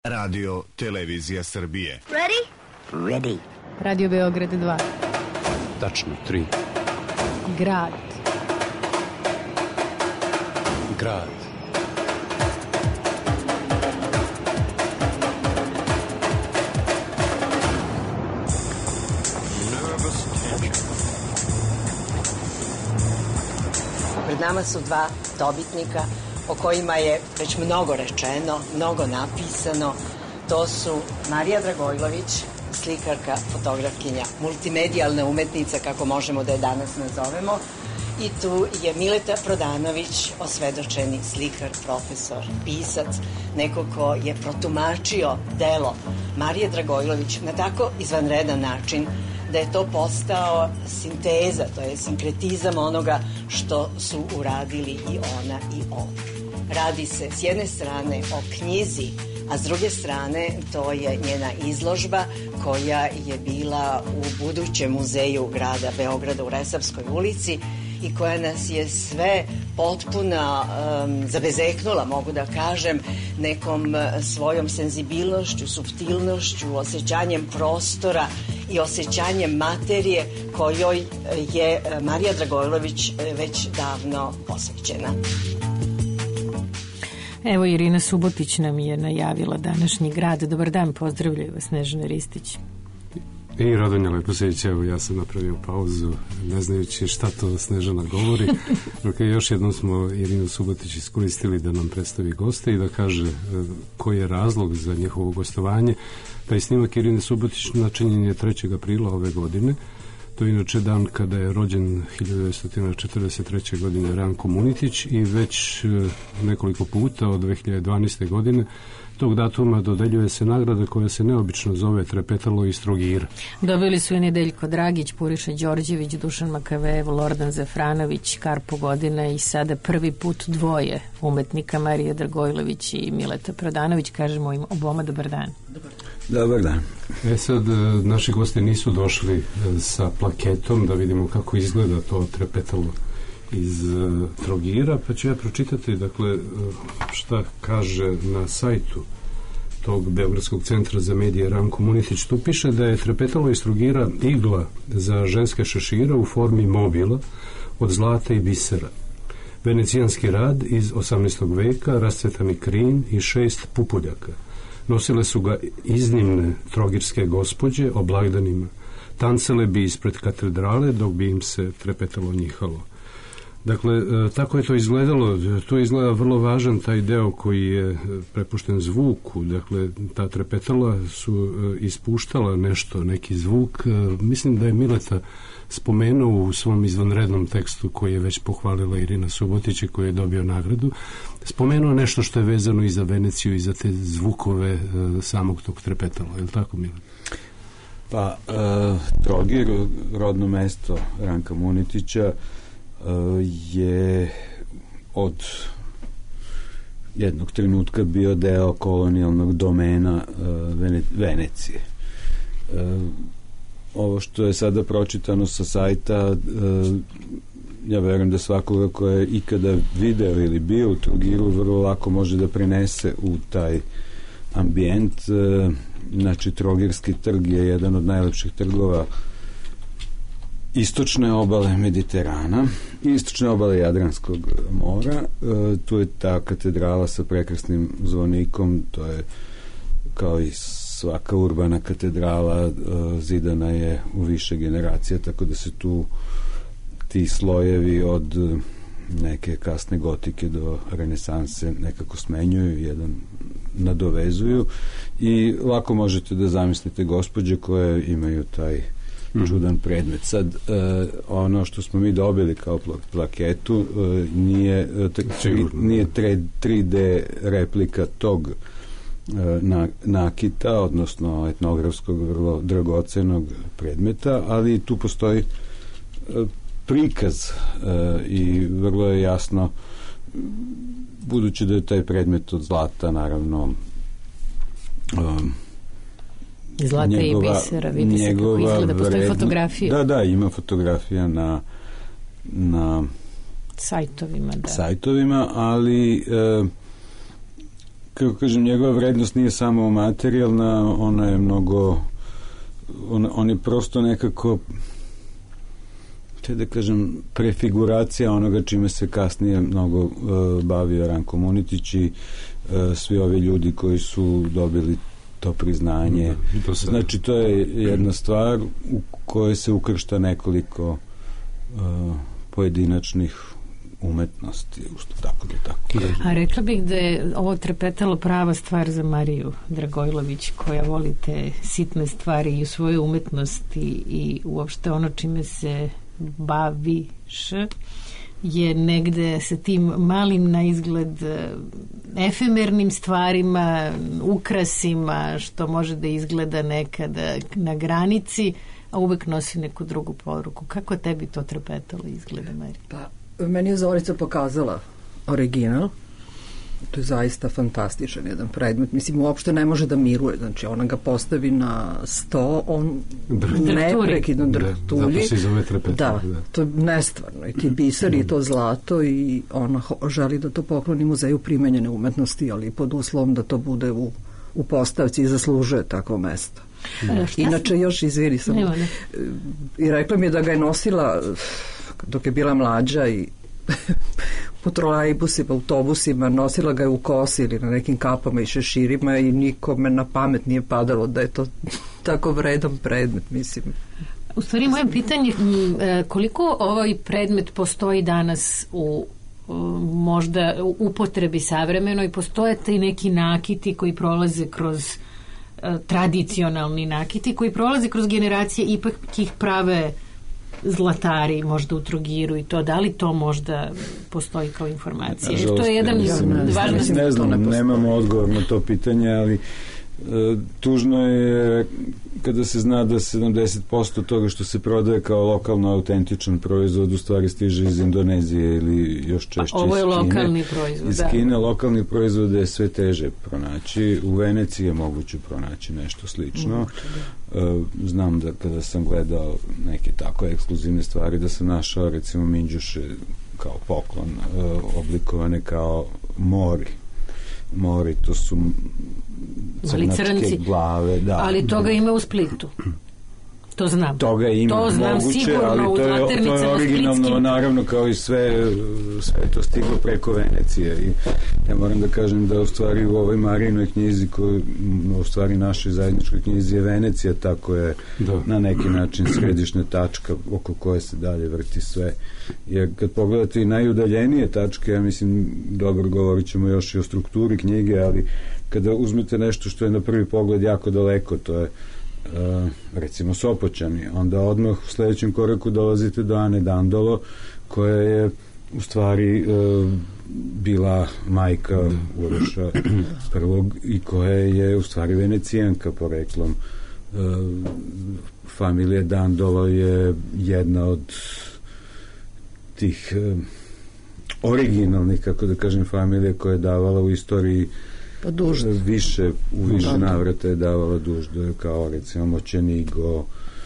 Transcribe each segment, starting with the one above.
Radio Televizija Srbije. Ready? Ready. Radio Beograd 2. Tačno 3. Grad. Grad. Pred nama su dva dobitnika o kojima je već mnogo rečeno, mnogo napisano. To su Marija Dragojlović, slikarka, fotografkinja, multimedijalna umetnica, kako možemo da je danas nazovemo, i tu je Mileta Prodanović, osvedočeni slikar, profesor, pisac, neko ko je protumačio delo Marije Dragojlović na tako izvanredan način da je to postao sinteza, to je sinkretizam onoga što su uradili i ona i on. Radi se s jedne strane o knjizi, a s druge strane to je njena izložba koja je bila u budućem muzeju grada Beograda u Resavskoj ulici i koja nas je sve potpuno zabezeknula, mogu da kažem, nekom svojom senzibilnošću, suptilnošću, osjećanjem prostora i osjećanjem materije kojoj je Marija Dragojlović već davno posvećena. Evo, Irina Subotić nam je najavila današnji grad. Dobar dan, pozdravljaju vas Snežana Ristić. I Radonja Leposević, evo ja sam napravio pauzu ne znajući šta to Snežana govori. Još jednom smo Irinu Subotić iskoristili da nam predstavi goste i da kaže koji je razlog za njihovo gostovanje. Taj snimak Irine Subotić načinjen je 3. aprila ove godine. To je inače dan kada je rođen 1943. godine Ranko Munitić i već nekoliko puta od 2012. godine tog datuma dodeljuje se nagrada koja se neobično zove Trepetalo iz Trogira. Dobili su i Nedeljko Dragić, Puriša Đorđević, Dušan Makavejev, Lordan Zafranović, Karpo Godina i sada prvi put dvoje umetnika, Marija Dragojlović i Mileta Prodanović. Kažemo im oboma dobar dan. Dobar dan. Sad, naši gosti nisu došli sa plaketom da vidimo kako izgleda to Trepetalo iz Trogira, pa ću ja pročitati dakle šta kaže na sajtu tog Beogradskog centra za medije Ranko Munitić. Tu piše da je Trepetalo iz Trogira igla za ženske šešire u formi mobila od zlata i bisera. Venecijanski rad iz 18. veka, rascvetani krin i 6 pupuljaka. Nosile su ga iznimne trogirske gospođe o blagdanima. Tancele bi ispred katedrale dok bi im se trepetalo njihalo. Dakle, tako je to izgledalo. To izgleda vrlo važan taj deo koji je prepušten zvuku. Dakle, ta trepetala su ispuštala nešto, neki zvuk. Mislim da je Mileta spomenuo u svom izvanrednom tekstu koji je već pohvalila Irina Subotić i koji je dobio nagradu. Spomenuo nešto što je vezano i za Veneciju i za te zvukove samog tog trepetala. Je li tako, Mileta? Pa, Trogir, rodno mesto Ranka Munitića, je od jednog trenutka bio deo kolonijalnog domena Venecije. Ovo što je sada pročitano sa sajta, ja verujem da svakoga ko je ikada video ili bio u Trogiru vrlo lako može da prenese u taj ambijent. Znači, Trogirski trg je jedan od najlepših trgova istočne obale Mediterana i istočne obale Jadranskog mora. Tu je ta katedrala sa prekrasnim zvonikom, to je kao i svaka urbana katedrala, zidana je u više generacija, tako da se tu ti slojevi od neke kasne gotike do renesanse nekako smenjuju, jedan nadovezuju i lako možete da zamislite gospođe koje imaju taj čudan predmet. Sad, ono što smo mi dobili kao plaketu nije 3D replika tog nakita, odnosno etnografskog vrlo dragocenog predmeta, ali tu postoji prikaz i vrlo je jasno, budući da je taj predmet od zlata, naravno zlata i bisera, vidi se kako izgleda, postoji fotografija. Da, ima fotografija na sajtovima, sajtovima, ali kako kažem, njegova vrednost nije samo materijalna, ona je mnogo, on je prosto nekako, da kažem, prefiguracija onoga čime se kasnije mnogo bavio Ranko Munitić i svi ovi ljudi koji su dobili to priznanje. Znači, to je jedna stvar u kojoj se ukršta nekoliko pojedinačnih umetnosti, tako. A rekla bih da je ovo trepetalo prava stvar za Mariju Dragojlović, koja voli te sitne stvari i u svojoj umetnosti i uopšte ono čime se baviš je negde sa tim malim na izgled efemernim stvarima, ukrasima, što može da izgleda nekada na granici, a uvek nosi neku drugu poruku. Kako tebi to trepetalo izgleda, Marija? Pa, meni je Zorica pokazala original. To je zaista fantastičan jedan predmet. Mislim, uopšte ne može da miruje. Znači, ona ga postavi na sto, on neprekidno drhtulji. Zato se i zove trepetalo. Da, to je nestvarno. I ti biseri, i to zlato, i ona želi da to pokloni Muzeju primenjene umetnosti, ali pod uslovom da to bude u postavci i zaslužuje takvo mesto. Inače, još izvini sam. I rekla mi je da ga je nosila dok je bila mlađa i po trolejbusima, autobusima, nosila ga je u kosi ili na nekim kapama i šeširima i nikome na pamet nije padalo da je to tako vredan predmet, mislim. U stvari, moje pitanje, koliko ovaj predmet postoji danas u možda upotrebi savremenoj, postoje te neki nakiti koji prolaze kroz tradicionalni nakiti, koji prolaze kroz generacije, ipak ih prave zlatari, možda u Trogiru i to, da li to možda postoji kao informacija? To je jedan važan stvar. Ne znam, nemamo odgovor na to pitanje, ali tužno je kada se zna da 70% toga što se prodaje kao lokalno autentičan proizvod u stvari stiže iz Indonezije ili još češće iz Kine. Ovo je lokalni proizvod. Iz Kine lokalni proizvod je sve teže pronaći. U Veneciji je moguće pronaći nešto slično. Znam da kada sam gledao neke tako ekskluzivne stvari da sam našao recimo minđuše kao poklon oblikovane kao mori, to su crnačke glave, da. Ali toga ima u Splitu. To znam. Toga ima, to znam moguće, sigurno, ali to je originalno, naravno, kao i sve to stiglo preko Venecije. I ja moram da kažem da u stvari u ovoj Marijinoj knjizi, u stvari našoj zajedničkoj knjizi je Venecija, tako je na neki način središnja tačka oko koje se dalje vrti sve. Jer kad pogledate i najudaljenije tačke, ja mislim, dobro, govorit ćemo još i o strukturi knjige, ali kada uzmete nešto što je na prvi pogled jako daleko, to je recimo Sopoćani, onda odmah u sledećem koraku dolazite do Ane Dandolo, koja je u stvari bila majka Uroša prvog i koja je u stvari Venecijanka poreklom. Familija Dandolo je jedna od tih originalnih, kako da kažem, familija koja je davala u istoriji u više navrata je davala duždu, kao recimo Moćenigo,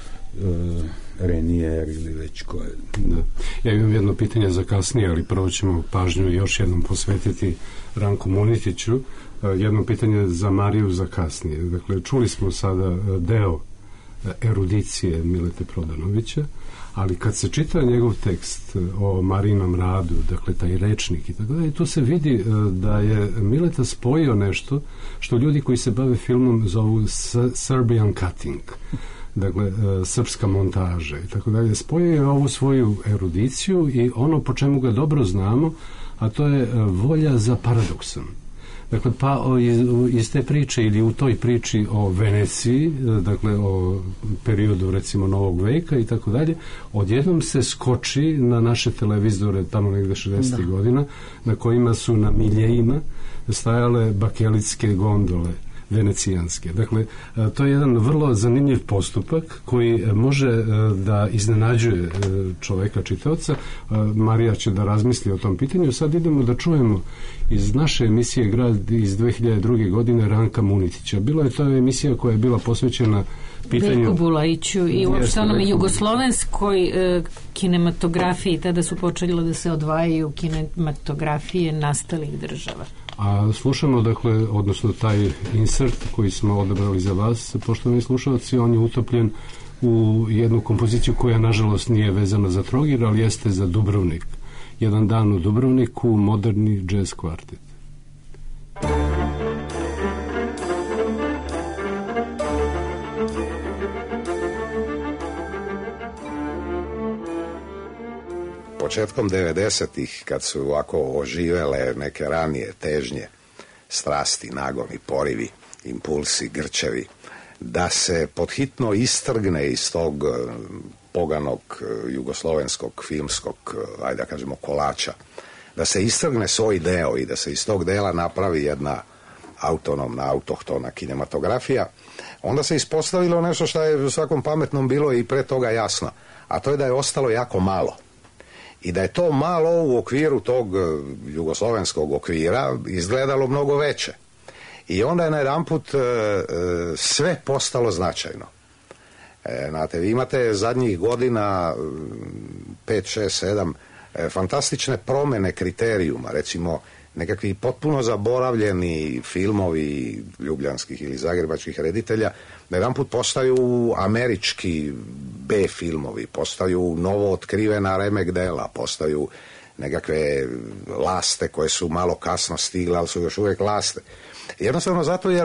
Renier ili već koje. Ja imam jedno pitanje za kasnije, ali prvo ćemo pažnju još jednom posvetiti Ranku Munitiću. Jedno pitanje za Mariju za kasnije. Dakle, čuli smo sada deo erudicije Milete Prodanovića, ali kad se čita njegov tekst o Marijinom radu, dakle taj rečnik i tako dalje, tu se vidi da je Mileta spojio nešto što ljudi koji se bave filmom zovu Serbian cutting, dakle srpska montaža i tako dalje. Spojio je ovu svoju erudiciju i ono po čemu ga dobro znamo, a to je volja za paradoksom. Dakle, pa iz te priče ili u toj priči o Veneciji, dakle o periodu recimo Novog veka i tako dalje, odjednom se skoči na naše televizore tamo negde 60. godina, na kojima su na miljejima stajale bakelitske gondole venecijanske. Dakle, to je jedan vrlo zanimljiv postupak koji može da iznenađuje čoveka čitaoca. Marija će da razmisli o tom pitanju. Sad idemo da čujemo iz naše emisije Grad iz 2002. godine Ranka Munitića. Bila je to emisija koja je bila posvećena pitanju Veljku Bulajiću i uopšte onome jugoslovenskoj kinematografiji. Tada su počeli da se odvajaju kinematografije nastalih država. A slušamo, dakle, odnosno taj insert koji smo odabrali za vas, poštovani slušalci, on je utopljen u jednu kompoziciju koja nažalost nije vezana za Trogir, ali jeste za Dubrovnik. Jedan dan u Dubrovniku, moderni jazz kvartet. Početkom 90-ih, kad su ovako oživele neke ranije težnje, strasti, nagoni, porivi, impulsi, grčevi, da se podhitno istrgne iz tog poganog jugoslovenskog filmskog, ajde da kažemo, kolača, da se istrgne svoj deo i da se iz tog dela napravi jedna autonomna, autohtona kinematografija, onda se ispostavilo nešto što je u svakom pametnom bilo i pre toga jasno, a to je da je ostalo jako malo. I da je to malo u okviru tog jugoslovenskog okvira izgledalo mnogo veće. I onda je najedanput sve postalo značajno. Znate, vi imate zadnjih godina 5, 6, 7 fantastične promene kriterijuma, recimo nekakvi potpuno zaboravljeni filmovi ljubljanskih ili zagrebačkih reditelja najedanput postaju američki B filmovi, postaju novo otkrivena remek dela, postaju nekakve laste koje su malo kasno stigle, ali su još uvijek laste. Jednostavno zato jer,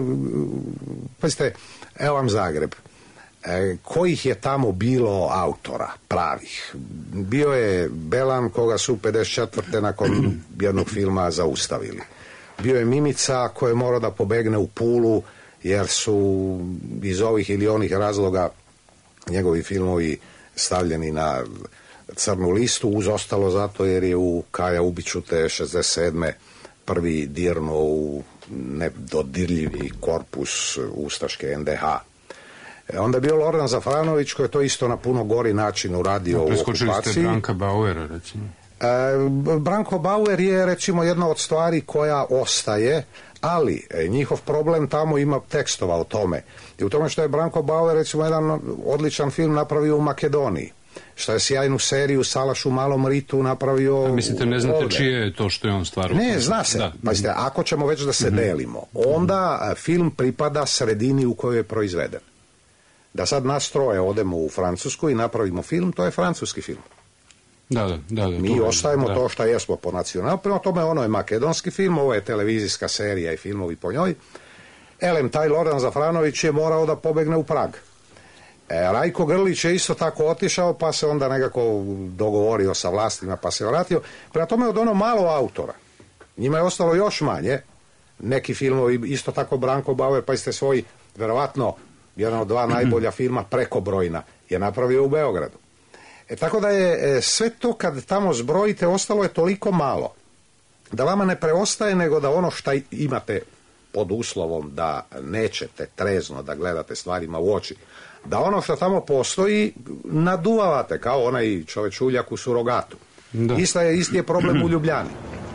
pazite, evo vam Zagreb, kojih je tamo bilo autora pravih? Bio je Belan, koga su 54. nakon jednog filma zaustavili. Bio je Mimica koji je morao da pobegne u Pulu jer su iz ovih ili onih razloga njegovi filmovi stavljeni na crnu listu, uz ostalo zato jer je u Kaja Ubiću te 67. prvi dirno u nedodirljivi korpus ustaške NDH. Onda je bio Lordan Zafranović koji je to isto na puno gori način uradio u okupaciji. Preskočili ste Branka Bauera, recimo. Branko Bauer je, recimo, jedna od stvari koja ostaje, ali njihov problem tamo ima tekstova o tome. I u tome što je Branko Bauer, recimo, jedan odličan film napravio u Makedoniji. Što je sjajnu seriju Salaš u malom ritu napravio. A mislite, ne znate ovdje. čije je to što je on stvarno? Ne, zna se. Da. Pazite, ako ćemo već da se delimo, onda film pripada sredini u kojoj je proizveden. Da sad nas troje odemo u Francusku i napravimo film, to je francuski film. Da. Mi ostajemo to što jesmo po nacionalu. Prema tome, ono je makedonski film, ovo je televizijska serija i filmovi po njoj. Taj Lordan Zafranović je morao da pobegne u Prag. Rajko Grlić je isto tako otišao, pa se onda nekako dogovorio sa vlastima, pa se vratio. Prema tome, od ono malo autora, njima je ostalo još manje. Neki filmovi, isto tako Branko Bauer, pa ste svoj, verovatno, jedan od 2 najbolja filma, Prekobrojna, je napravio u Beogradu. Tako da je sve to, kad tamo zbrojite, ostalo je toliko malo da vama ne preostaje nego da ono što imate, pod uslovom da nećete trezno da gledate stvarima u oči, da ono što tamo postoji naduvavate kao onaj čovečuljak u Surogatu. Isti je problem u Ljubljani.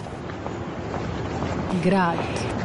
Grad.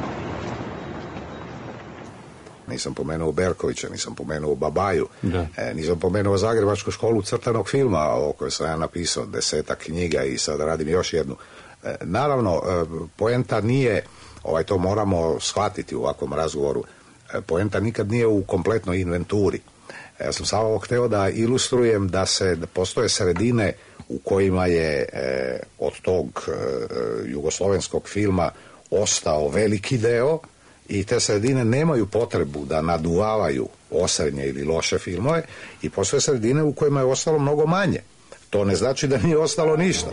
Nisam pomenuo Berkovića, nisam pomenuo Babaju, nisam pomenuo Zagrebačku školu crtanog filma o kojoj sam ja napisao 10 knjiga i sad radim još jednu. Naravno, poenta nije, to moramo shvatiti u ovakvom razgovoru, poenta nikad nije u kompletnoj inventuri. Ja sam samo hteo da ilustrujem da postoje sredine u kojima je od tog jugoslovenskog filma ostao veliki deo i te sredine nemaju potrebu da naduvavaju osrednje ili loše filmove i postoje sredine u kojima je ostalo mnogo manje. To ne znači da nije ostalo ništa.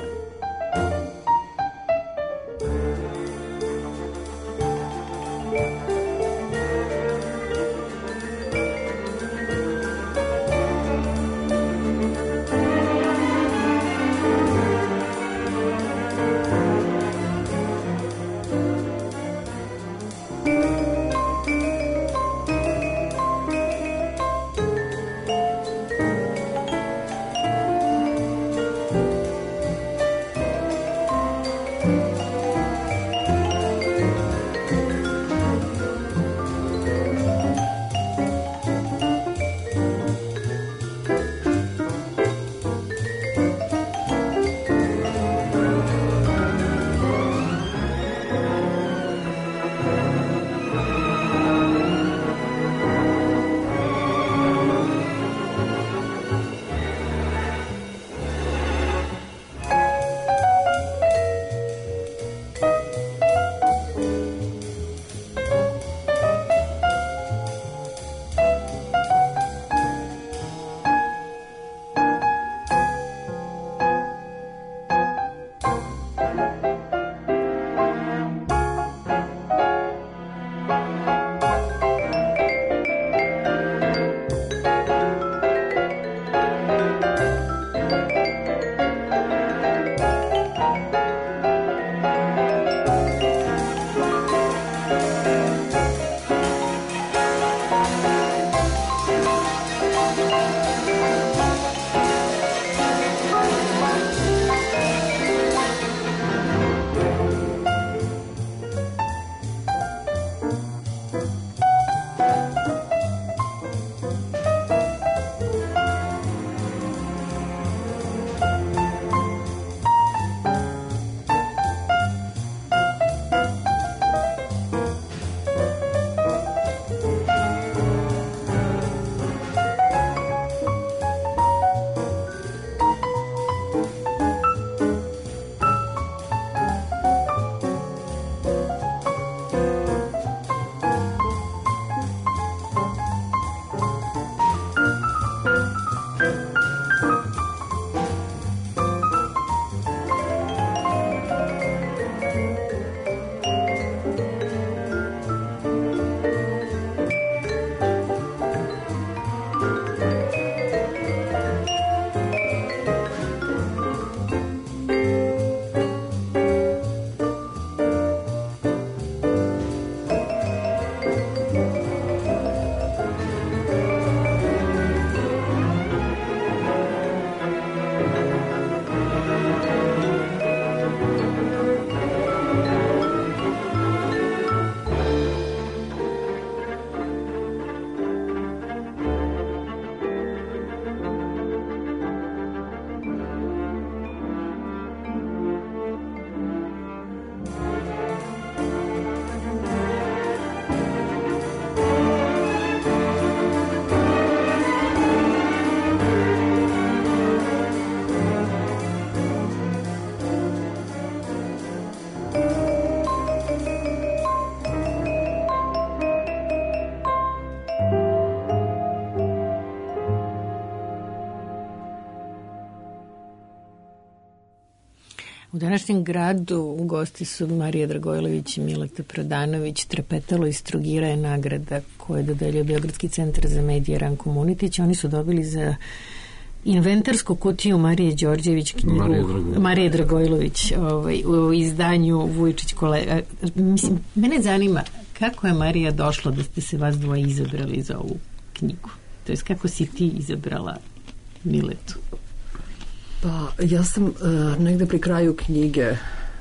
U današnjem gradu u gosti su Marija Dragojlović i Mileta Prodanović. Trepetalo iz Trogira je nagrada koje dodeljuje Beogradski centar za medije Ranko Munitić. Oni su dobili za inventarsku kutiju Marije Đorđević knjigu Marije Dragojlović u izdanju Vujčić kolega. Mislim, mene zanima kako je Marija došla da ste se vas dvoje izabrali za ovu knjigu? To je kako si ti izabrala Miletu? Pa ja sam negde pri kraju knjige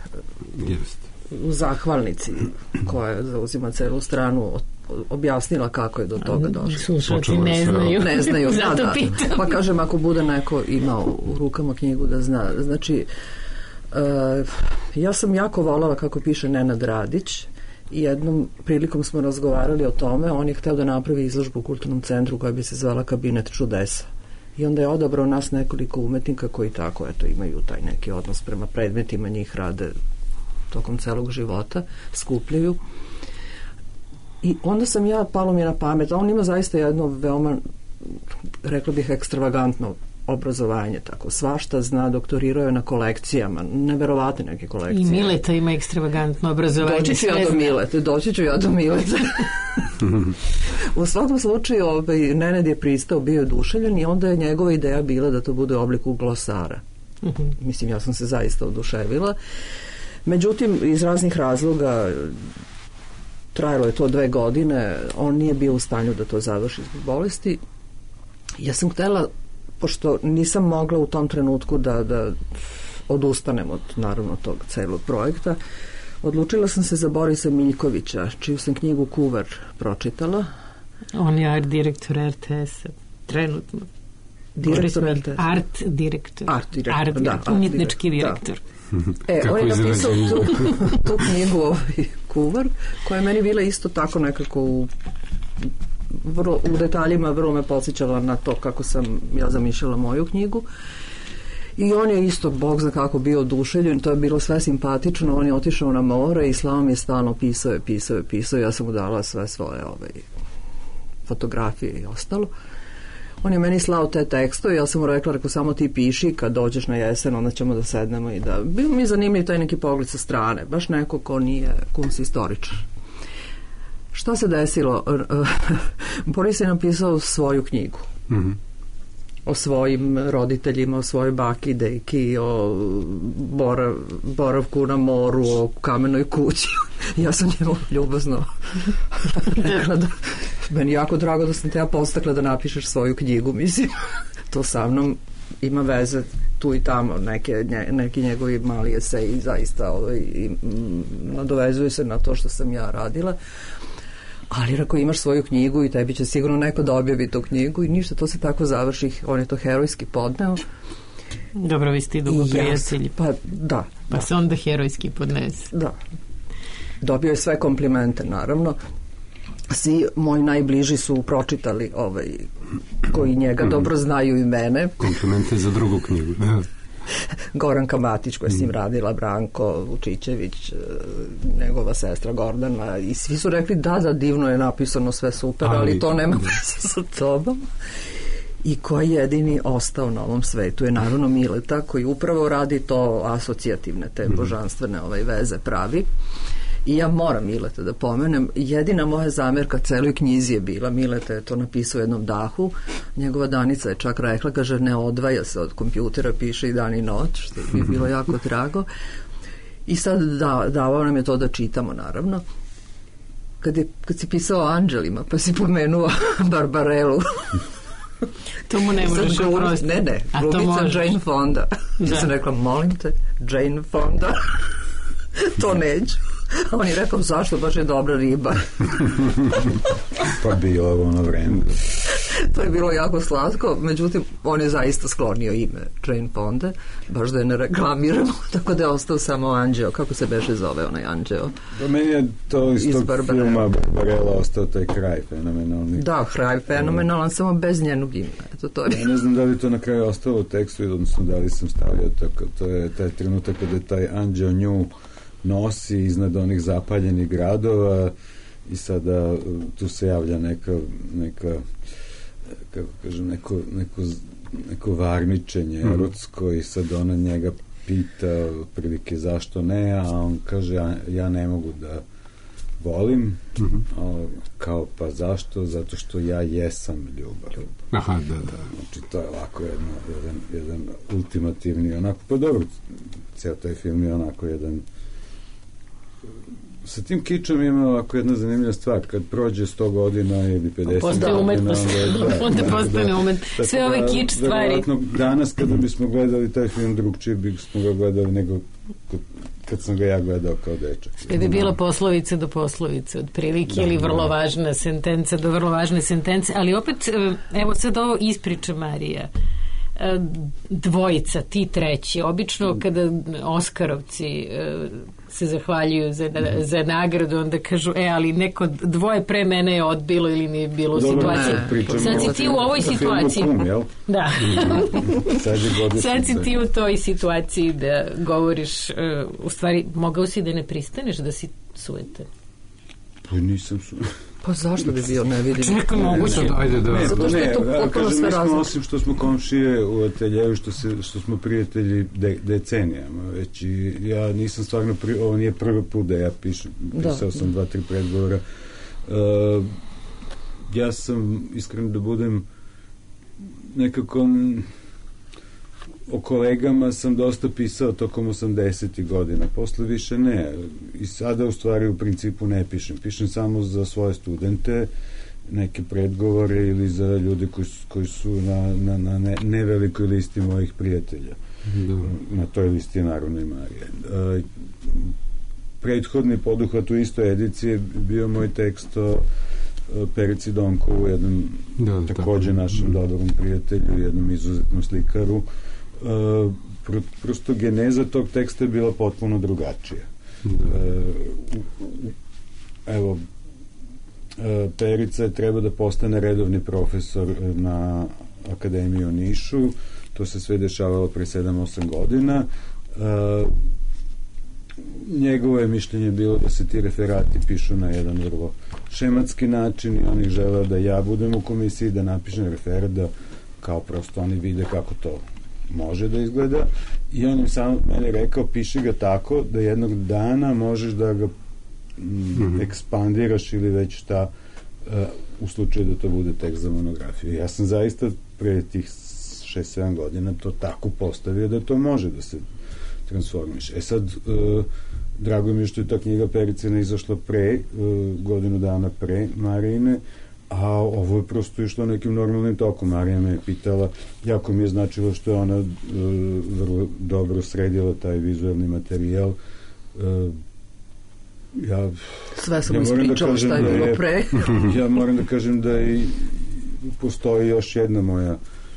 u zahvalnici koja zauzima celu stranu objasnila kako je do toga došlo. Slušalci ne znaju. Zato pitam. Pa kažem, ako bude neko imao u rukama knjigu da zna. Znači, ja sam jako volala kako piše Nenad Radić i jednom prilikom smo razgovarali o tome. On je hteo da napravi izložbu u Kulturnom centru koja bi se zvala Kabinet čudesa. I onda je odabrao nas nekoliko umetnika koji tako, eto, imaju taj neki odnos prema predmetima, njih rade tokom celog života, skupljaju. I onda sam palo mi je na pamet, a on ima zaista jedno veoma, rekla bih, ekstravagantno obrazovanje, tako, svašta zna, doktorirao je na kolekcijama, neverovatne neke kolekcije. I Mileta ima ekstravagantno obrazovanje. Doći ću ja do Mileta. U svakom slučaju, Nenad je pristao, bio je oduševljen i onda je njegova ideja bila da to bude u obliku glosara. Mislim, ja sam se zaista oduševila. Međutim, iz raznih razloga, trajalo je to 2 godine, on nije bio u stanju da to završi zbog bolesti. Ja sam htela, pošto nisam mogla u tom trenutku da odustanem od, naravno, tog celog projekta, odlučila sam se za Borisa Miljkovića, čiju sam knjigu Kuvar pročitala. On je art direktor RTS-a, trenutno. Art direktor, umjetnički direktor. On je napisao tu knjigu Kuvar, koja je meni bila isto tako nekako u detaljima vrlo me podsjećala na to kako sam ja zamišljala moju knjigu. I on je isto, Bog zna kako, bio oduševljen, to je bilo sve simpatično, on je otišao na more i slao mi je stalno pisao, ja sam mu dala sve svoje fotografije i ostalo. On je meni slao te tekstove, ja sam mu rekla, samo ti piši, kad dođeš na jesen, onda ćemo da sednemo i da... Bilo mi je zanimljiv taj neki pogled sa strane, baš neko ko nije kunst-istoričar. Šta se desilo? Boris je napisao svoju knjigu. O svojim roditeljima, o svojoj baki, deki, o boravku na moru, o kamenoj kući. Ja sam njemu ljubazno rekla da meni jako drago da sam te ja postakla da napišeš svoju knjigu, mislim. To sa mnom ima veze tu i tamo, neki njegovi mali eseji zaista nadovezuju se na to što sam ja radila. Ali ako imaš svoju knjigu i tebi će sigurno neko da objavi tu knjigu i ništa, to se tako završi, on je to herojski podneo. Dobro, vi ste dugo prijatelji. Pa se onda herojski podnese. Da. Dobio je sve komplimente, naravno. Svi moji najbliži su pročitali koji njega dobro znaju i mene. Komplimente za drugu knjigu. Goranka Matić koja s njim radila, Branko Vučićević, njegova sestra Gordana, i svi su rekli da divno je napisano, sve super, ali to nema veze sa tobom. I koji jedini ostao na ovom svetu je naravno Mileta, koji upravo radi to asocijativne, te božanstvene veze pravi. I ja moram Mileta da pomenem. Jedina moja zamerka celoj knjizi je bila, Mileta je to napisao u jednom dahu, njegova Danica je čak rekla, kaže, ne odvaja se od kompjutera, piše i dan i noć, što je bilo jako drago. I sad davao nam je to da čitamo, naravno. Kad si pisao o anđelima, pa si pomenuo Barbarelu. To mu ne možeš oprostiti. Ne, glumica Jane Fonda. Ja sam rekla, molim te, Jane Fonda. To neću. A on je rekao, zašto, baš je dobra riba. Pa bilo ono vreme. To je bilo jako slatko, međutim, on je zaista sklonio ime Jane Fonda, baš da je ne reklamiramo, tako da je ostao samo Anđeo. Kako se beše zove onaj Anđeo? Do meni je to iz tog filma Barbarella ostao taj kraj fenomenalni. Da, kraj fenomenalan, samo bez njenog imena. Ja ne znam da li to na kraju ostalo u tekstu, odnosno da li sam stavio tako. To je taj trenutak kada je taj Anđeo nju nosi iznad onih zapaljenih gradova i sada tu se javlja neka kako kažem, neko varničenje erotsko i sad ona njega pita prilike zašto ne, a on kaže ja ne mogu da volim, kao pa zašto? Zato što ja jesam ljubav. Aha, da. Znači to je ovako jedan ultimativni onako, pa dobro, ceo taj film je onako jedan, sa tim kičom ima ovako jedna zanimljiva stvar, kad prođe 100 godina ili 50 postaje godina, onda postane umet. Sve ove kič stvari. Danas kada bismo gledali taj film drugčije bismo ga gledali nego kad sam ga ja gledao kao dečak. Sve bi bila poslovica do poslovice, otprilike, ili vrlo važna sentenca do vrlo važne sentence, ali opet, evo sad ovo ispriča Marija. Dvojica, ti treći. Obično kada Oskarovci se zahvaljuju za nagradu, onda kažu, ali neko dvoje pre mene je odbilo ili nije bilo u situaciji. Sad si ti u ovoj situaciji. Da. Sad si ti u toj situaciji da govoriš, u stvari, mogao si da ne pristaneš da si sujetan. Pa nisam sujetan. Pa zašto bi bio, ne vidim. Čekaj, moguće. Ajde, da. Zato što je to potpuno sve različno. Osim što smo komšije u ateljevu, što smo prijatelji decenijama već, i ja nisam stvarno, ovo nije prvi put da ja pisao sam 2-3 predgovora. Ja sam, iskreno da budem, nekako o kolegama sam dosta pisao tokom 80. godina, posle više ne, i sada u stvari u principu ne pišem samo za svoje studente, neke predgovore ili za ljude koji su na nevelikoj listi mojih prijatelja. Na toj listi je naravno i Marija. Prethodni poduhvat u istoj ediciji bio moj tekst o Perici Donkovu, jednom takođe našem dobrom prijatelju, jednom izuzetnom slikaru. Prosto geneza tog teksta je bila potpuno drugačija. Evo, Perica je treba da postane redovni profesor na Akademiji u Nišu. To se sve dešavalo pre 7-8 godina. Njegovo je mišljenje bilo da se ti referati pišu na jedan vrlo šematski način i on ih želeo da ja budem u komisiji, da napišem referat, da kao prosto oni vide kako to može da izgleda, i on im samo meni rekao, piši ga tako da jednog dana možeš da ga ekspandiraš ili već šta, u slučaju da to bude tekst za monografiju. Ja sam zaista pre tih 6-7 godina to tako postavio da to može da se transformiše. Sad, drago mi je što je ta knjiga Pericina izašla pre, godinu dana pre Marijine, a ovo je prosto išlo nekim normalnim tokom. Marija me je pitala, jako mi je značilo što je ona vrlo dobro sredila taj vizualni materijal. Sve sam ispričala šta je bilo pre. Ja moram da kažem da i postoji još jedna moja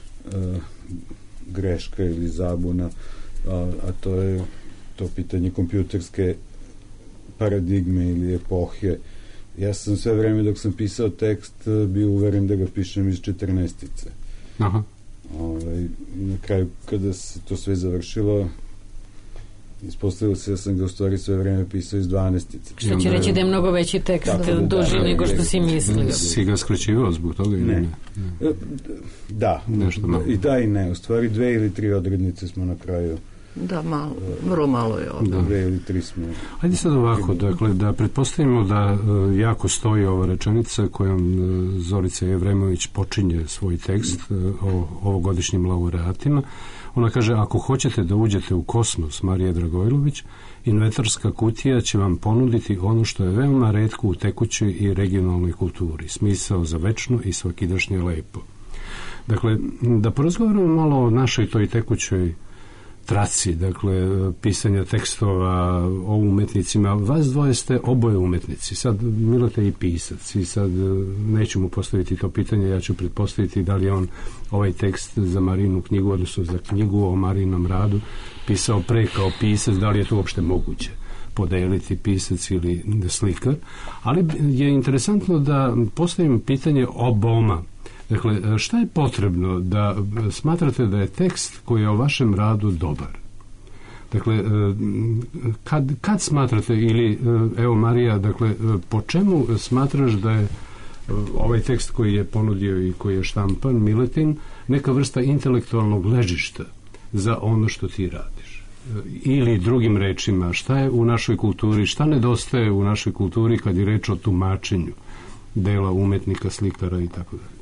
greška ili zabuna, a to je to pitanje kompjuterske paradigme ili epohe. Ja sam sve vreme dok sam pisao tekst bio uveren da ga pišem iz 14-ice. Aha. Na kraju kada se to sve završilo, ispostavilo se da sam ga u stvari sve vreme pisao iz 12-ice. Što će reći da je mnogo veći tekst, duži nego što si mislio. Si ga skraćivao zbog toga ili ne? Da. I da i ne. U stvari 2 ili 3 odrednice smo na kraju. Da, malo, vrlo malo je ovdje. 2 ili 3 smo. Ajde sad ovako, dakle, da pretpostavimo da jako stoji ova rečenica kojom Zorica Jevremović počinje svoj tekst o ovogodišnjim laureatima. Ona kaže, ako hoćete da uđete u kosmos, Marija Dragojlović, inventarska kutija će vam ponuditi ono što je veoma retko u tekućoj i regionalnoj kulturi, smisao za večno i svakidašnje lepo. Dakle, da porazgovaramo malo o našoj toj tekućoj traci, dakle, pisanja tekstova o umetnicima. Vas dvoje ste oboje umetnici. Sad Mileta je i pisac i sad neću mu postaviti to pitanje, ja ću pretpostaviti da li je on ovaj tekst za Marinu knjigu, odnosno za knjigu o Marinom radu pisao pre kao pisac, da li je to uopšte moguće podeliti pisac ili slikar. Ali je interesantno da postavim pitanje oboma. Dakle, šta je potrebno da smatrate da je tekst koji je o vašem radu dobar? Dakle, kad smatrate, ili, evo Marija, dakle, po čemu smatraš da je ovaj tekst koji je ponudio i koji je štampan, Miletin, neka vrsta intelektualnog ležišta za ono što ti radiš? ili drugim rečima, šta je u našoj kulturi, šta nedostaje u našoj kulturi kad je reč o tumačenju dela umetnika, slikara i tako dalje?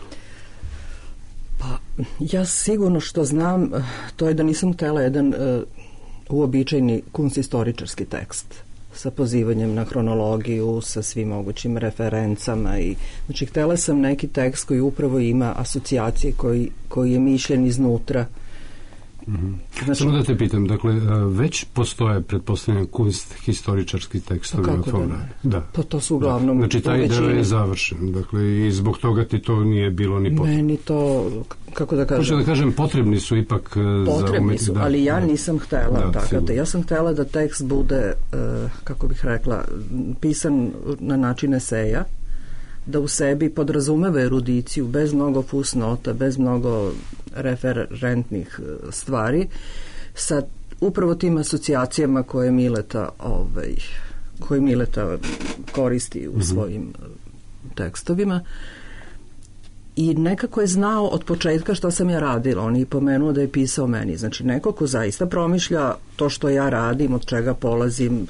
Pa, ja sigurno što znam, to je da nisam htjela jedan uobičajeni kunstistoričarski tekst sa pozivanjem na hronologiju, sa svim mogućim referencama i znači htjela sam neki tekst koji upravo ima asocijacije, koji je mišljen iznutra. Znači, samo da te pitam, dakle, već postoje, pretpostavljam, kunsthistoričarski tekstovi o tom radu? Da. Pa to su uglavnom... Znači, taj deo je završen, dakle, i zbog toga ti to nije bilo ni potrebno. Meni to, kako da kažem... Hoće da kažem, potrebni su ipak potrebni su, ali ja nisam htjela tako. Ja sam htjela da tekst bude, kako bih rekla, pisan na način eseja, da u sebi podrazumeva erudiciju bez mnogo fusnota, bez mnogo referentnih stvari, sa upravo tim asocijacijama koje Mileta koristi u svojim tekstovima. I nekako je znao od početka što sam ja radila. On je pomenuo da je pisao meni. Znači, neko ko zaista promišlja to što ja radim, od čega polazim,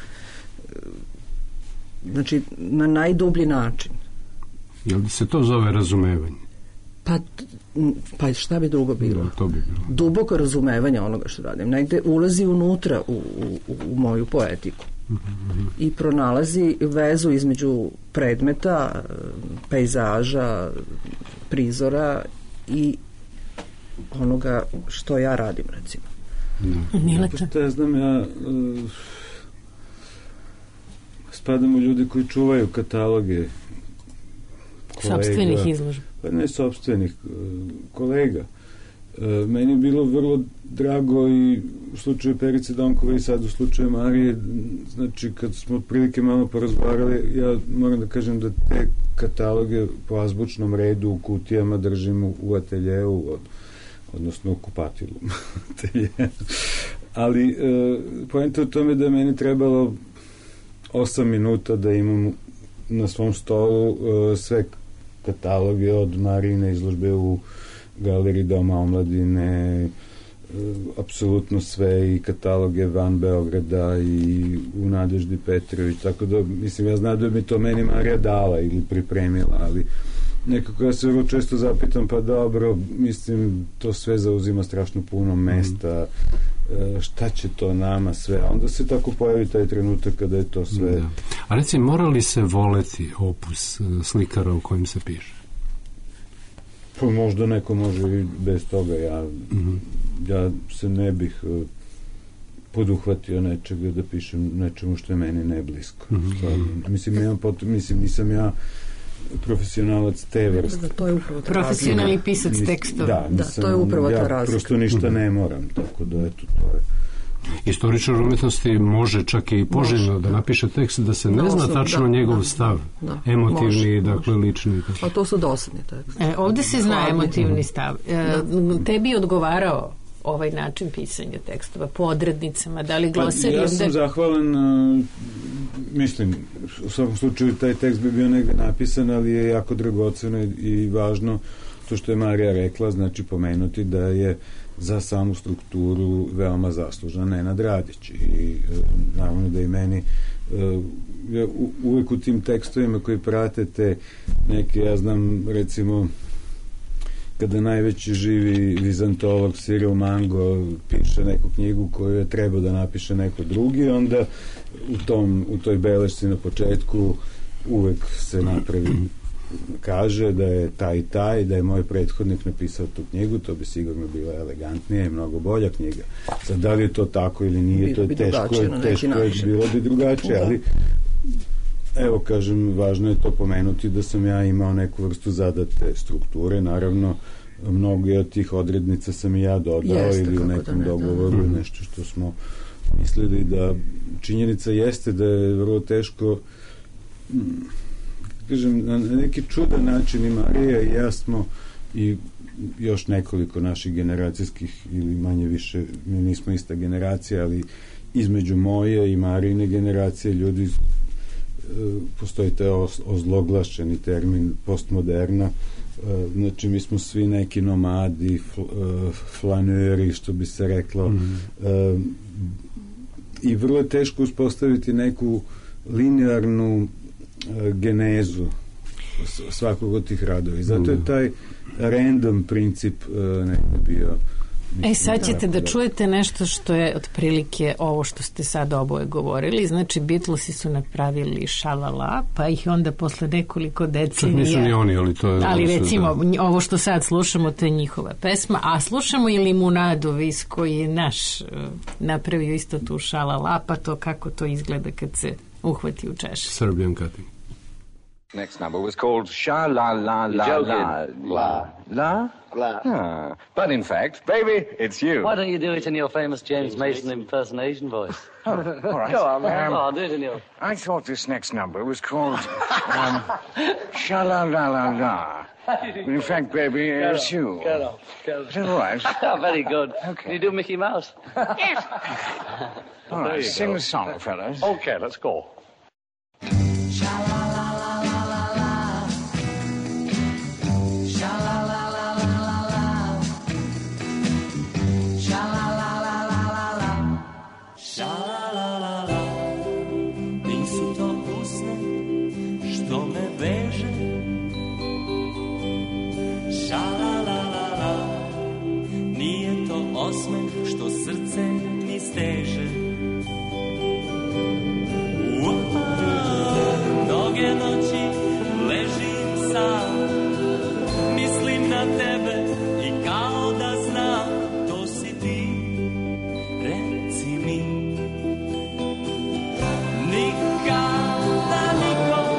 znači, na najdublji način. Jel bi se to zove razumevanje? Pa šta bi drugo bilo? To bi bilo. Duboko razumevanje onoga što radim. Negde ulazi unutra u moju poetiku. I pronalazi vezu između predmeta, pejzaža, prizora i onoga što ja radim, recimo. Mileta. Šta ja znam, ja spadam u ljude koji čuvaju kataloge sopstvenih izložba. Pa ne sopstvenih, kolega. Meni je bilo vrlo drago i u slučaju Perice Donkove i sad u slučaju Marije, znači kad smo otprilike malo porazgovarali, ja moram da kažem da te kataloge po azbučnom redu u kutijama držim u ateljeu, odnosno u kupatilu ali poenta u tome da je meni trebalo 8 minuta da imam na svom stolu sve kataloge od Marijine izložbe u Galeriji Doma omladine, apsolutno sve, i kataloge van Beograda i u Nadeždi Petrović, tako da, mislim, ja znam da bi to meni Marija dala ili pripremila, ali nekako ja se vrlo često zapitam, pa dobro, mislim, to sve zauzima strašno puno mesta, šta će to nama sve, a onda se tako pojavi taj trenutak kada je to sve... Da. A reci, mora li se voleti opus slikara u kojim se piše? Pa možda neko može i bez toga. Ja se ne bih poduhvatio nečega da pišem nečemu što je meni neblisko. Mislim, nisam ja profesionalac te vrste. To je upravo ta profesionalni pisac tekstova. Da, to je upravo ta razlika. Ja prosto ništa ne moram, tako da eto, to je... Istoričar umetnosti može čak i poželjno da napiše tekst da se ne zna tačno njegov stav, emotivni, dakle lični. A to su dosadni tekst. Ovde se zna emotivni stav. Tebi je odgovarao ovaj način pisanja tekstova po odrednicama, da li glosarijom... Ja sam zahvalan, mislim, u svakom slučaju taj tekst bi bio negde napisan, ali je jako dragoceno i važno to što je Marija rekla, znači pomenuti da je za samu strukturu veoma zaslužna Nenad Radić i naravno da i meni uvek u tim tekstovima koji pratete neke, ja znam recimo kada najveći živi vizantolog Cyril Mango piše neku knjigu koju je trebao da napiše neko drugi, onda u toj belešci na početku uvek se napravi, kaže da je taj i taj, da je moj prethodnik napisao tu knjigu, to bi sigurno bila elegantnija i mnogo bolja knjiga. Sad, da li je to tako ili nije, to je teško je, bilo bi drugačije, ali evo, kažem, važno je to pomenuti da sam ja imao neku vrstu zadate strukture, naravno mnogo od tih odrednica sam i ja dodao ili u nekom dogovoru nešto što smo mislili da činjenica jeste da je vrlo teško, kažem, na neki čudan način i Marija i ja smo i još nekoliko naših generacijskih ili manje više, mi nismo ista generacija, ali između moje i Marijine generacije ljudi postoji taj ozloglašeni termin postmoderna, Znači, mi smo svi neki nomadi, flaneri, što bi se reklo, i vrlo je teško uspostaviti neku linearnu genezu svakog od tih radova. I zato je taj random princip nekako bio. Sad ćete da čujete nešto što je otprilike ovo što ste sad oboje govorili. Znači, Beatlesi su napravili Šalala, pa ih onda posle nekoliko decenija... Nisu ni oni, ali to je... Ali recimo, ovo što sad slušamo, to je njihova pesma, a slušamo i Limunadu Vis, koji je naš napravio isto tu Šalala, pa to kako to izgleda kad se uhvati u češ. Serbian cutting. Next number was called Sha-La-La-La-La. La? La. Ah. But in fact, baby, it's you. Why don't you do it in your famous James Mason impersonation voice? All right. Go on, man. Go on, do it in your... I thought this next number was called Sha-La-La-La-La. But in fact, baby, it's you. Get off. Is that all right? Very good. Okay. Can you do Mickey Mouse? Yes. All right, sing the song, fellas. Okay, let's go. Što srce mi steže. Mnoge noći ležim sam, mislim na tebe i kao da znam, to si ti, reci mi. Nikada nikom,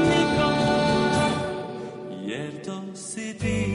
jer to si ti.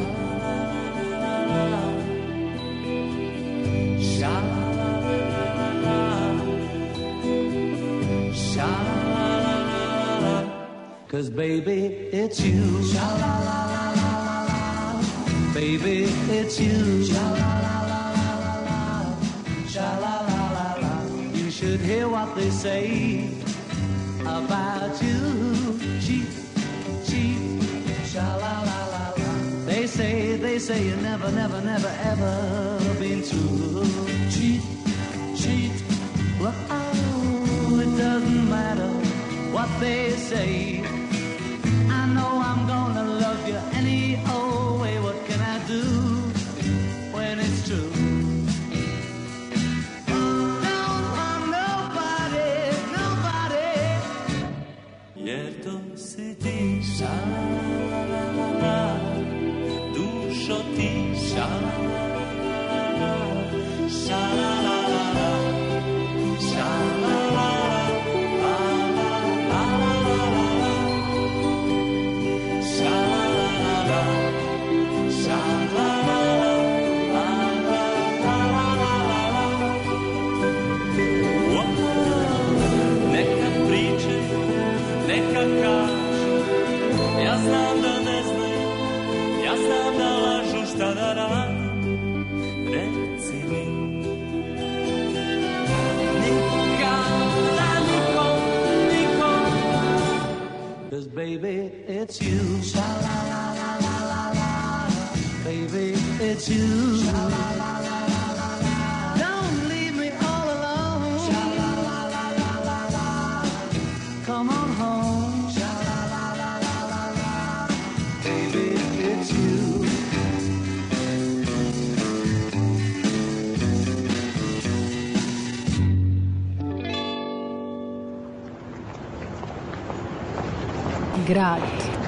Cause baby, it's you. Sha-la-la-la-la-la. Baby, it's you. Sha-la-la-la-la-la. Sha-la-la-la-la. You should hear what they say about you. Cheap, cheap. Sha-la-la-la-la. They say you never, never, never, ever been true. Cheat, cheat. Well, oh, it doesn't matter what they say. I know I'm gonna love you any old way. What can I do when it's true? Don't want nobody, nobody. Jer to si ti. Sha-la-la-la-la. Dušo ti. Sha-la-la-la-la. Sha-la-la-la-la. Sha-la-la-la. Neka kaže, ja znam da ne znaju, ja znam da lažu, šta da radim, reci mi. Nikada nikom, cause baby it's you. Sha-la-la-la-la-la-la. Baby it's you. Sha-la-la-la-la-la-la. Don't leave me all alone. Sha-la-la-la-la-la-la. Come on home. Sha-la-la-la-la-la-la. Baby, it's you. Grad.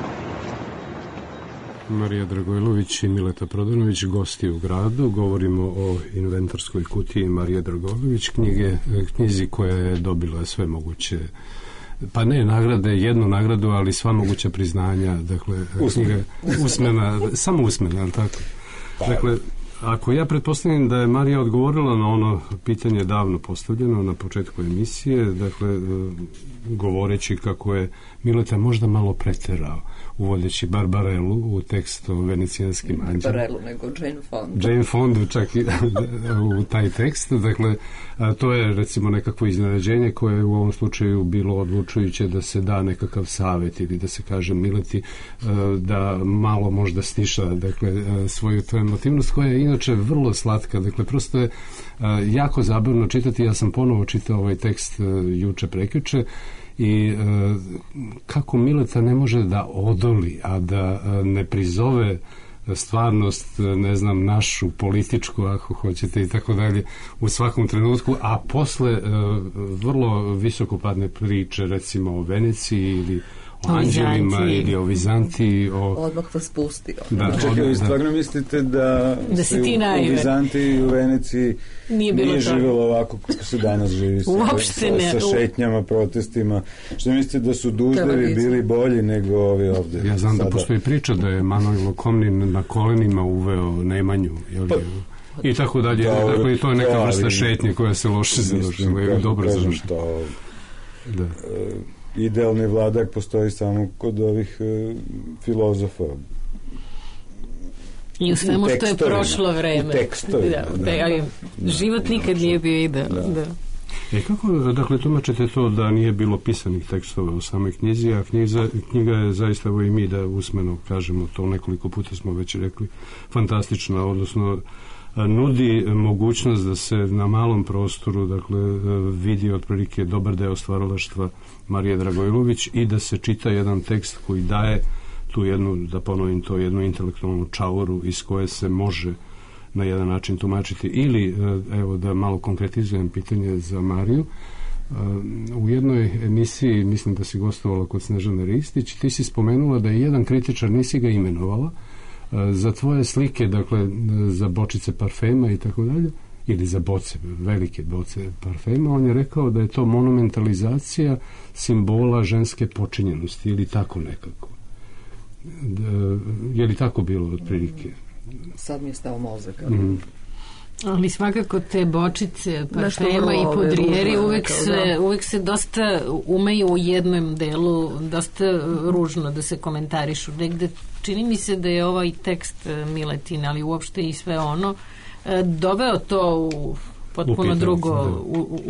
Marija Dragojlović i Mileta Prodanović, gosti u gradu. Govorimo o inventarskoj kutiji Marije Dragojlović, knjizi koja je dobila sve moguće, pa ne nagrade, jednu nagradu, ali sva moguća priznanja. Dakle, knjiga usmena, samo usmena, ali tako? Dakle, ako ja pretpostavim da je Marija odgovorila na ono pitanje davno postavljeno na početku emisije, dakle, govoreći kako je Mileta možda malo preterao uvodeći Barbarelu u tekst o venecijanskim anđelima. Barbarelu, nego Jane Fonda. Jane Fonda čak i u taj tekst. Dakle, to je recimo nekakvo iznenađenje koje je u ovom slučaju bilo odlučujuće da se da nekakav savjet ili da se kaže Mileti da malo možda stiša, dakle, svoju tu emotivnost koja je inače vrlo slatka. Dakle, prosto je jako zabavno čitati. Ja sam ponovo čitao ovaj tekst juče, prekjuče, i kako Mileta ne može da odoli, a da ne prizove stvarnost, ne znam, našu političku, ako hoćete, i tako dalje, u svakom trenutku, a posle vrlo visokopadne priče, recimo o Veneciji ili o anđelima ili o Vizantiji. Odmah vas pustio. Čekaj, stvarno mislite da se u Vizantiji i u Veneciji nije živjelo ovako kako se danas živi sa šetnjama, protestima? Što mislite da su Duždevi bili bolji nego ovi ovde? Ja znam da postoji priča da je Manuel Lokomnin na kolenima uveo Nemanju, i tako dalje. Dakle, to je neka vrsta šetnje koja se loše završila ili dobro završila. Da. Idealni vladar postoji samo kod ovih filozofa. I u svemu što je prošlo vreme. U tekstovima. Život nikad nije bio idealan. Da. Kako, dakle, tumačite to da nije bilo pisanih tekstova u samoj knjizi, a knjiga je zaista, evo i mi da usmeno kažemo to, nekoliko puta smo već rekli, fantastična, odnosno nudi mogućnost da se na malom prostoru, dakle, vidi otprilike dobar deo stvaralaštva Marije Dragojlović i da se čita jedan tekst koji daje tu jednu, da ponovim to, jednu intelektualnu čauru iz koje se može na jedan način tumačiti. Ili, evo da malo konkretizujem pitanje za Mariju, u jednoj emisiji, mislim da si gostovala kod Snežane Ristić, ti si spomenula da je jedan kritičar, nisi ga imenovala, za tvoje slike, dakle, za bočice parfema i tako dalje, ili za boce, velike boce parfema, on je rekao da je to monumentalizacija simbola ženske počinjenosti, ili tako nekako. Je li tako bilo otprilike? Sad mi je stao mozak. Ali svakako te bočice parfema i pudrijeri uvek se dosta umeju u jednom delu, dosta ružno da se komentarišu. Negde čini mi se da je ovaj tekst Miletin, ali uopšte i sve ono, doveo to u potpuno drugo,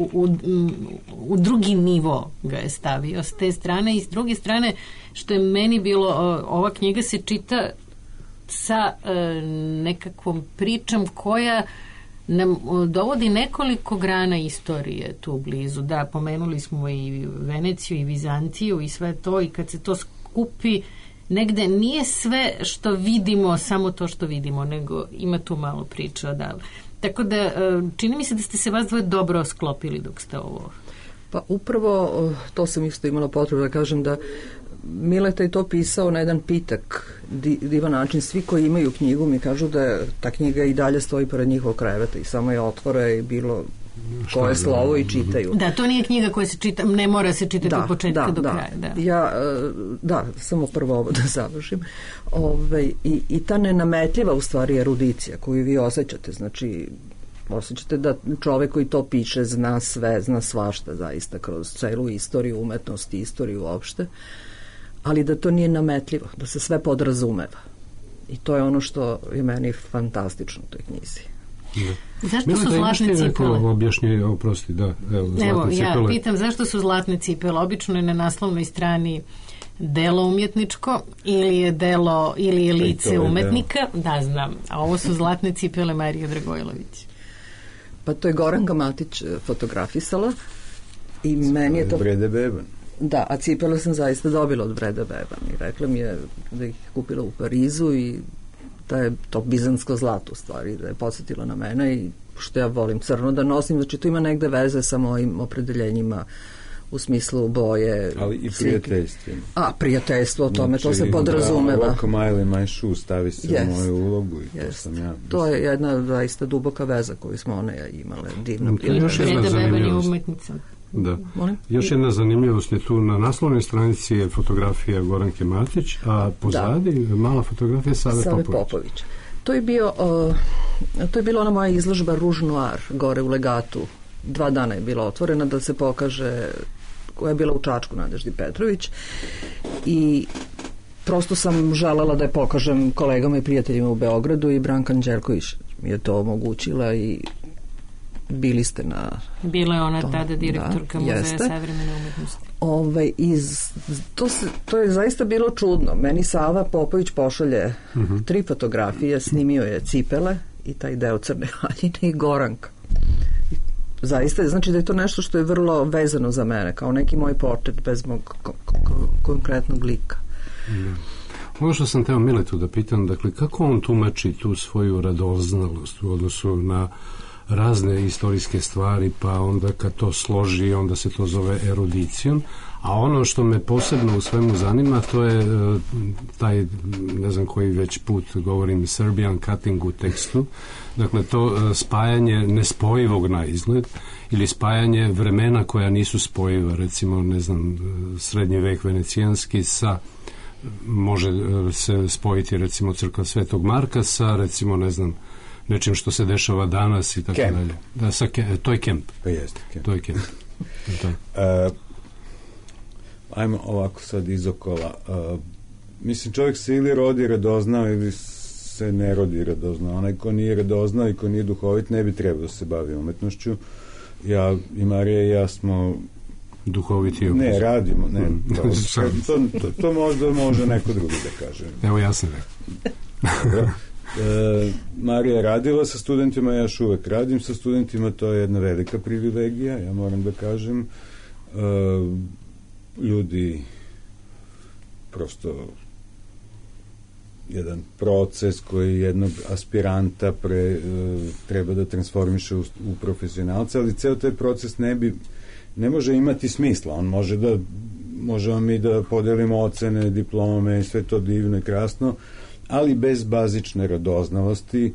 u drugi nivo ga je stavio s te strane, i s druge strane, što je meni bilo, ova knjiga se čita sa nekakvom pričom koja nam dovodi nekoliko grana istorije tu blizu. Da, pomenuli smo i Veneciju i Vizantiju i sve to, i kad se to skupi negde, nije sve što vidimo samo to što vidimo, nego ima tu malo priča odavle. Tako da, čini mi se da ste se vas dvoje dobro sklopili dok ste ovo. Pa upravo to sam isto imala potrebu da kažem, da Mileta je to pisao na jedan pitak, divan način. Svi koji imaju knjigu mi kažu da ta knjiga i dalje stoji pored njihovog kreveta i samo je otvore i bilo koje slovo i čitaju. Da, to nije knjiga koja se čita, ne mora se čitati od početka do kraja. Da, samo prvo ovo da završim. I ta nenametljiva u stvari erudicija koju vi osjećate, znači osjećate da čovek koji to piše zna sve, zna svašta zaista kroz celu istoriju umetnosti, istoriju uopšte, ali da to nije nametljivo, da se sve podrazumeva. I to je ono što je meni fantastično u toj knjizi. Zašto su zlatne cipele? Objašnjenje, oprosti, da. Evo, ja pitam zašto su zlatne cipele? Obično je na naslovnoj strani delo umjetničko ili je lice umetnika. Da, znam. A ovo su zlatne cipele Marije Dragojlović. Pa to je Goranka Matić fotografisala i meni je to... Brede Beban. Da, a cipele sam zaista dobila od Brede Beban i rekla mi je da ih kupila u Parizu i da je to bizansko zlato u stvari, da je podsjetilo na mene, i što ja volim crno da nosim, znači to ima negde veze sa mojim opredeljenjima u smislu boje. Ali i prijateljstvima. A, prijateljstvo, o tome, to se podrazumeva. Walk a mile in my shoe, stavi se u moju ulogu i to sam ja. To je jedna zaista duboka veza koju smo one imale, divno. Brede Beban je umetnica. Da. Još jedna zanimljivost je tu, na naslovnoj stranici je fotografija Goranke Matić, a pozadi mala fotografija Save Popovića. To je bila ona moja izložba Rouge Noir gore u Legatu. 2 dana je bila otvorena da se pokaže, koja je bila u Čačku, Nadeždi Petrović, i prosto sam želela da je pokažem kolegama i prijateljima u Beogradu i Branka Anđelković mi je to omogućila i bili ste na... Bila je ona tada direktorka Muzeja savremene umetnosti. To je zaista bilo čudno. Meni Sava Popović pošalje 3 fotografije, snimio je cipele i taj deo Crne haljine i Goranka. Zaista, znači da je to nešto što je vrlo vezano za mene, kao neki moj portret bez mog konkretnog lika. Ono što sam teo Miletu da pitam, dakle, kako on tumači tu svoju radoznalost u odnosu na razne istorijske stvari, pa onda kad to složi, onda se to zove erudicijom, a ono što me posebno u svemu zanima, to je taj, ne znam koji već put govorim, Serbian cutting u tekstu, dakle to spajanje nespojivog na izgled ili spajanje vremena koja nisu spojiva, recimo, ne znam, srednji vek venecijanski sa, može se spojiti recimo crkva Svetog Marka sa, recimo, ne znam, nečim što se dešava danas i tako dalje. Da, to je kemp. Pa jeste, kemp. To je kemp. Ajmo ovako sad izokola. Mislim, čovjek se ili rodi radoznao ili se ne rodi radoznao. Onaj ko nije radoznao i ko nije duhovit ne bi trebao da se bavi umetnošću. Ja i Marija i ja smo duhoviti i ne, radimo. Ne, to možda može neko drugi da kaže. Evo ja sam rekao. Marija je radila sa studentima, ja još uvek radim sa studentima, to je jedna velika privilegija, ja moram da kažem. Ljudi prosto jedan proces koji jednog aspiranta treba da transformiše u profesionalca, ali ceo taj proces ne može imati smisla. On možemo mi da podelimo ocene, diplome i sve to divno i krasno, ali bez bazične radoznalosti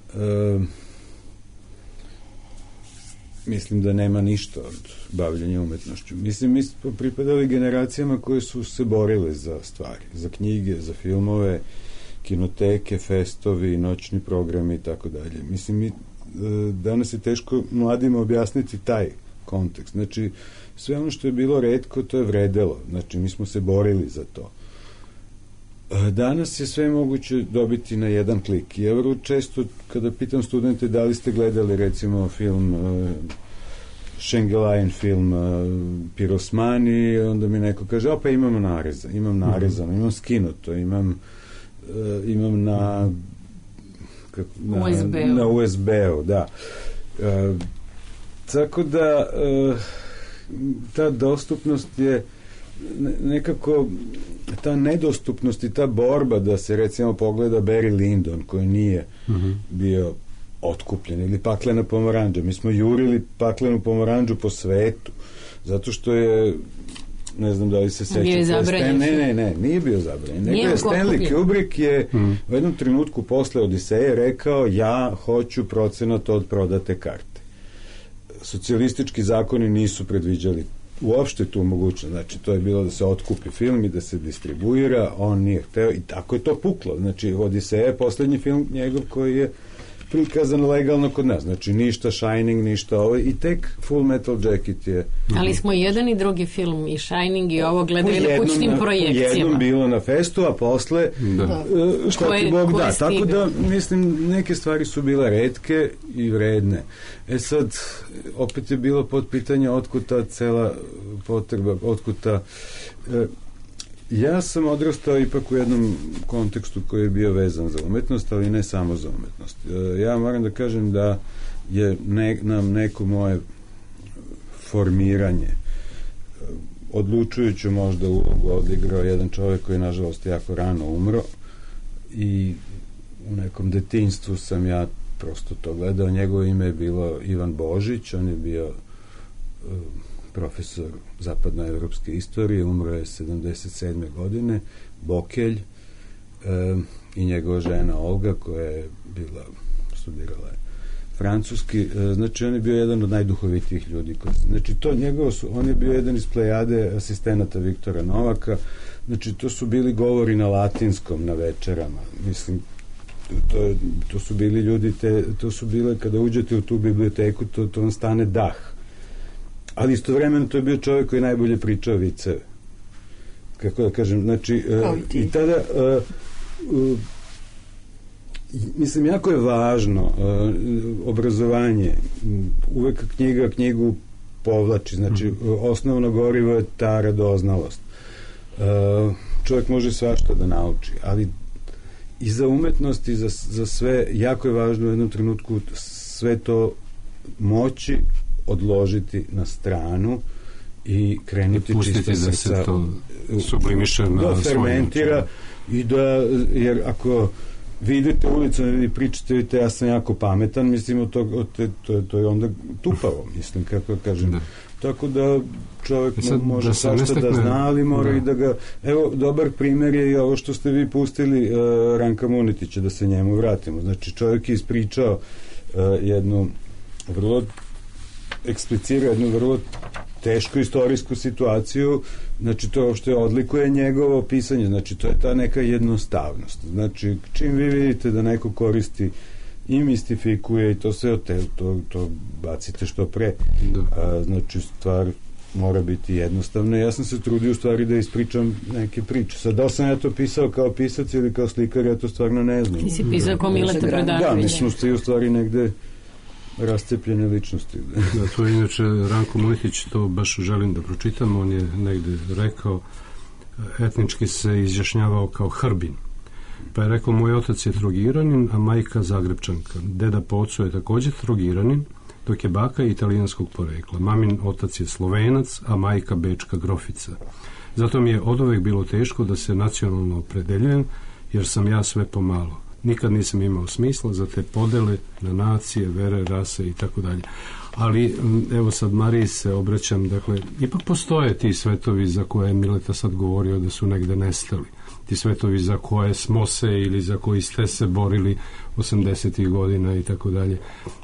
mislim da nema ništa od bavljenja umetnošću. Mislim, mi smo pripadali generacijama koje su se borile za stvari, za knjige, za filmove, kinoteke, festovi, noćni programi i tako dalje. Mislim, danas je teško mladima objasniti taj kontekst. Znači, sve ono što je bilo retko, to je vredelo. Znači, mi smo se borili za to. Danas je sve moguće dobiti na jedan klik. Ja vrlo često, kada pitam studente da li ste gledali recimo film Šengelajen film Pirosmani, onda mi neko kaže, pa imam narezano, imam skinuto, imam na USB-u, da. Tako da ta dostupnost je nekako, ta nedostupnost i ta borba da se recimo pogleda Barry Lyndon koji nije bio otkupljen, ili Paklena pomoranđa. Mi smo jurili Paklenu pomoranđu po svetu zato što je, ne znam da li se sećate, bio je zabranjen. Ne, nije bio zabranjen, nego je Stanley Kubrick je u jednom trenutku posle Odiseje rekao, ja hoću procenat od prodate karte. Socijalistički zakoni nisu predviđali uopšte tu mogućnost, znači to je bilo da se otkupi film i da se distribuira, on nije hteo i tako je to puklo. Znači Odiseja je poslednji film njegov koji je prikazan legalno kod nas, znači ništa Shining, ništa ovo, i tek Full Metal Jacket je... Ali smo jedan i drugi film, i Shining i ovo gledali na kućnim projekcijama. Jednom bilo na festu, a posle šta ti Bog da. Tako da, mislim, neke stvari su bile retke i vredne. Sad, opet je bilo pod pitanje otkud ta cela potreba, otkud ta... Ja sam odrastao ipak u jednom kontekstu koji je bio vezan za umetnost, ali ne samo za umetnost. Ja moram da kažem da je nam neko moje formiranje odlučujuću možda ulogu odigrao jedan čovjek koji je nažalost jako rano umro i u nekom detinjstvu sam ja prosto to gledao. Njegovo ime je bilo Ivan Božić, on je bio profesor zapadnoevropske istorije, umro je 77. godine, Bokelj, i njegova žena Olga koja je bila, studirala je francuski, znači on je bio jedan od najduhovitijih ljudi. Znači to njegovo on je bio jedan iz plejade asistenata Viktora Novaka, znači to su bili govori na latinskom na večerama, mislim, to su bili ljudi, to su bile, kada uđete u tu biblioteku, to vam stane dah. Ali istovremeno to je bio čovjek koji najbolje pričao viceve. kako da kažem, znači i tada mislim, jako je važno obrazovanje, uvek knjigu povlači, znači osnovno gorivo je ta radoznalost. Čovjek može svašta da nauči, ali i za umetnost i za sve jako je važno u jednom trenutku sve to moći odložiti na stranu i krenuti čisto da se to sublimiše na fermentira i da, jer ako vi idete ulicom i pričate, vidite, ja sam jako pametan, mislim, to je onda tupavo, mislim, kako kažem. Da. Tako da čovjek može svašta da zna, ali mora i da ga... Evo, dobar primjer je i ovo što ste vi pustili Ranka Munetića, da se njemu vratimo. Znači, čovjek je ispričao jednu vrlo eksplicirao jednu vrlo tešku istorijsku situaciju, znači to uopšte odlikuje njegovo pisanje, znači to je ta neka jednostavnost. Znači, čim vi vidite da neko koristi i mistifikuje i to sve to bacite što pre. Znači, stvar mora biti jednostavna. Ja sam se trudio u stvari da ispričam neke priče. Sad, da sam ja to pisao kao pisac ili kao slikar, ja to stvarno ne znam. Ti si pisao kao Mileta Predanović. Da, mi smo u stvari negde rascepljene ličnosti. Da, to je inače Ranko Munetić, to baš želim da pročitam, on je negde rekao, etnički se izjašnjavao kao Hrbin. Pa je rekao, moj otac je Trogiranin, a majka Zagrebčanka. Deda po ocu je također Trogiranin, dok je baka italijanskog porekla. Mamin otac je Slovenac, a majka Bečka grofica. Zato mi je oduvek bilo teško da se nacionalno opredeljujem, jer sam ja sve pomalo. Nikad nisam imao smisla za te podele na nacije, vere, rase i tako dalje. Ali, evo sad Mariji se obraćam, dakle, ipak postoje ti svetovi za koje je Mileta sad govorio da su negde nestali. Ti svetovi za koje smo se ili za koji ste se borili 80. godina i tako dalje.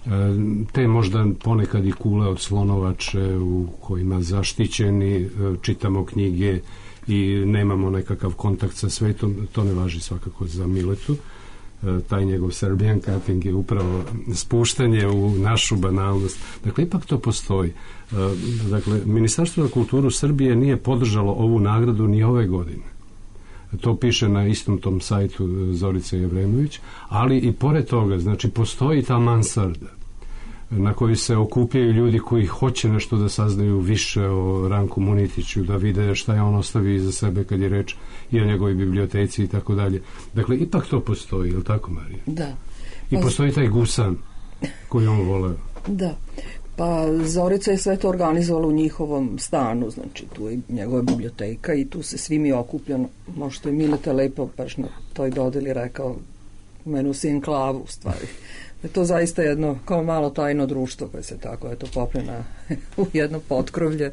Te možda ponekad i kule od slonovače u kojima zaštićeni, čitamo knjige i nemamo nekakav kontakt sa svetom, to ne važi svakako za Miletu. Taj njegov Serbian cutting je upravo spuštanje u našu banalnost. Dakle, ipak to postoji. Dakle, Ministarstvo za kulturu Srbije nije podržalo ovu nagradu ni ove godine. To piše na istom tom sajtu Zorice Jevremović, ali i pored toga, znači, postoji ta mansarda na kojoj se okupljaju ljudi koji hoće nešto da saznaju više o Ranku Munetiću, da vide šta je on ostavi iza sebe kad je reč i o njegovoj biblioteci i tako dalje. Dakle, ipak to postoji, je li tako, Marija? Da. I postoji taj gusan koji on voleo. Da. Pa Zorica je sve to organizovala u njihovom stanu, znači tu je njegova biblioteka i tu se svi mi okupljeno. Možda je Mileta lepo baš na toj dodeli rekao, menu si enklavu u stvari. Je to zaista jedno kao malo tajno društvo koje se tako popne u jedno potkrovlje.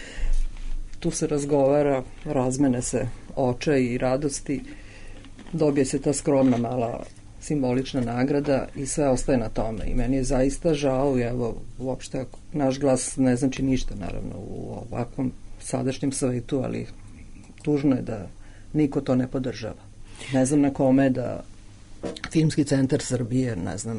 Tu se razgovara, razmene se očaj i radosti, dobije se ta skromna mala simbolična nagrada i sve ostaje na tome. I meni je zaista žao, evo, uopšte naš glas ne znači ništa, naravno, u ovakvom sadašnjem svetu, ali tužno je da niko to ne podržava. Ne znam na kome da Filmski centar Srbije, ne znam,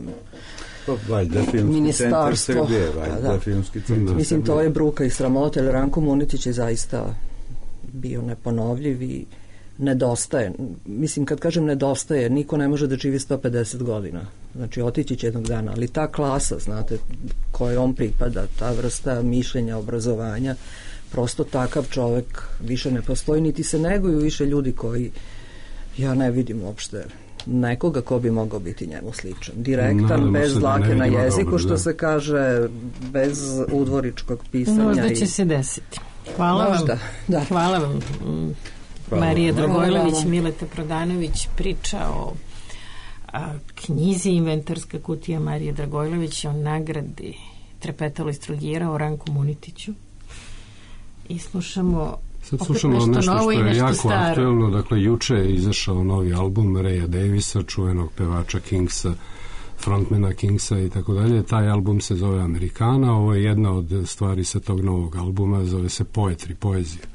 ministarstvo. Mislim, to je bruka i sramota, jer Ranko Munetić je zaista bio neponovljiv i nedostaje. Mislim, kad kažem nedostaje, niko ne može da živi 150 godina. Znači, otići će jednog dana, ali ta klasa, znate, kojoj on pripada, ta vrsta mišljenja, obrazovanja, prosto takav čovek više ne postoji, niti se neguju više ljudi koji, ja ne vidim uopšte nekoga ko bi mogao biti njemu sličan. Direktan, bez dlake na jeziku, što se kaže, bez udvoričkog pisanja. Možda će se desiti. Hvala vam. Da. Hvala vam. Marija Dragojlović, Mileta Prodanović priča o knjizi Inventarska kutija Marije Dragojlović, o nagradi Trepetalo iz Trogira, o Ranku Munetiću. I slušamo sad slušamo nešto što je jako staro. Aktuelno, dakle, juče je izašao novi album Raya Davisa, čuvenog pevača Kingsa, frontmana Kingsa i tako dalje. Taj album se zove Amerikana, ovo je jedna od stvari sa tog novog albuma, zove se Poetry, poezija.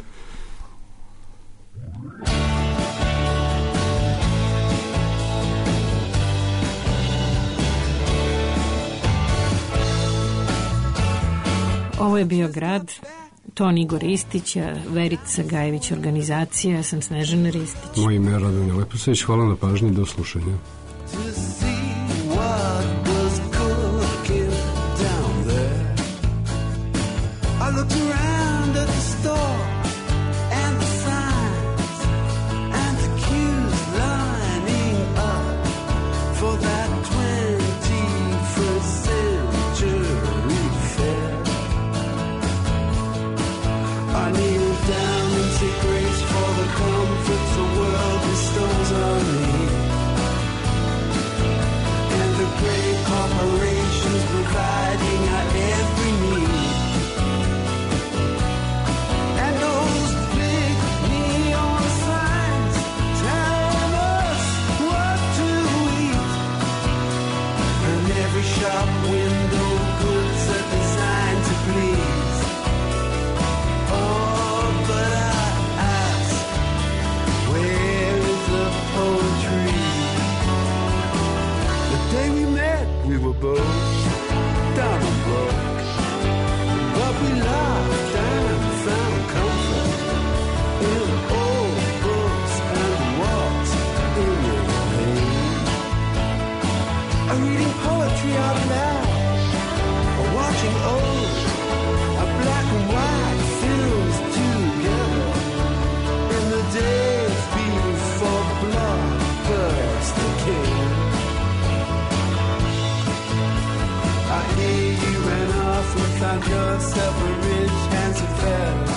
Ovo je bio grad Ton Igor Ristić, Verica Gajević organizacija, ja sam Snežana Ristić. Moje ime je Radomir Leposavić, hvala na pažnji, do slušanja. I looked around at the store and the signs and the queues lining up for that 21st century fair. I kneel down and say grace for the comforts the world bestows on me, and the great corporations providing our every need. Shop window goods are designed to please. Oh, but I ask, where is the poetry? The day we met, we were both down and broke, but we laughed and found comfort in old books and walked in the rain. Reading poetry out loud, or watching old black and white films together in the days before Blockbuster came. I hear you ran off and found yourself a rich, handsome fellow.